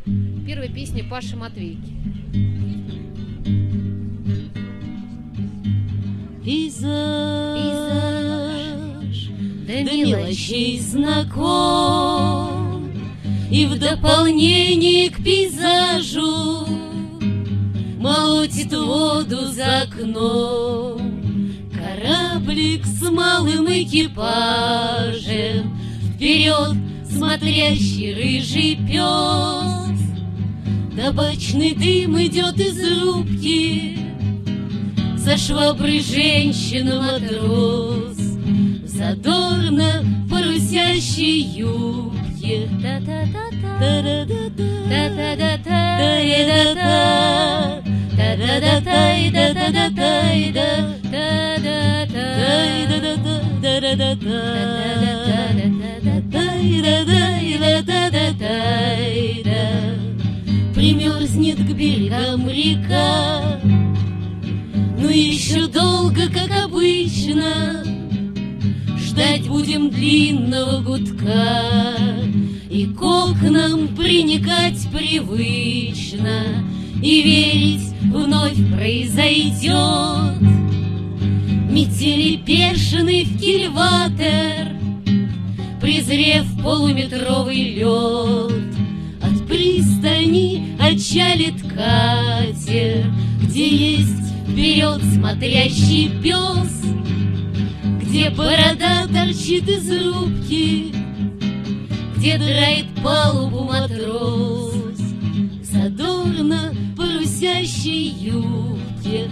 Первая песня Паши Матвейки. Пейзаж до мелочей знаком, и в дополнение к пейзажу молотит воду за окном кораблик с малым экипажем, вперед смотрящий рыжий пес. Табачный дым идет из рубки, за шваброй женщина-матрос, задорно в парусящей юбке. Примерзнет к берегам река, но еще долго, как обычно, ждать будем длинного гудка, и к окнам приникать привычно, и верить вновь произойдет. Метели бешеный в кильватер, презрев полуметровый лед, от пристани отчалит катер, где есть вперед смотрящий пес, где борода торчит из рубки, где драит палубу матрос, задорно парусящей юбке.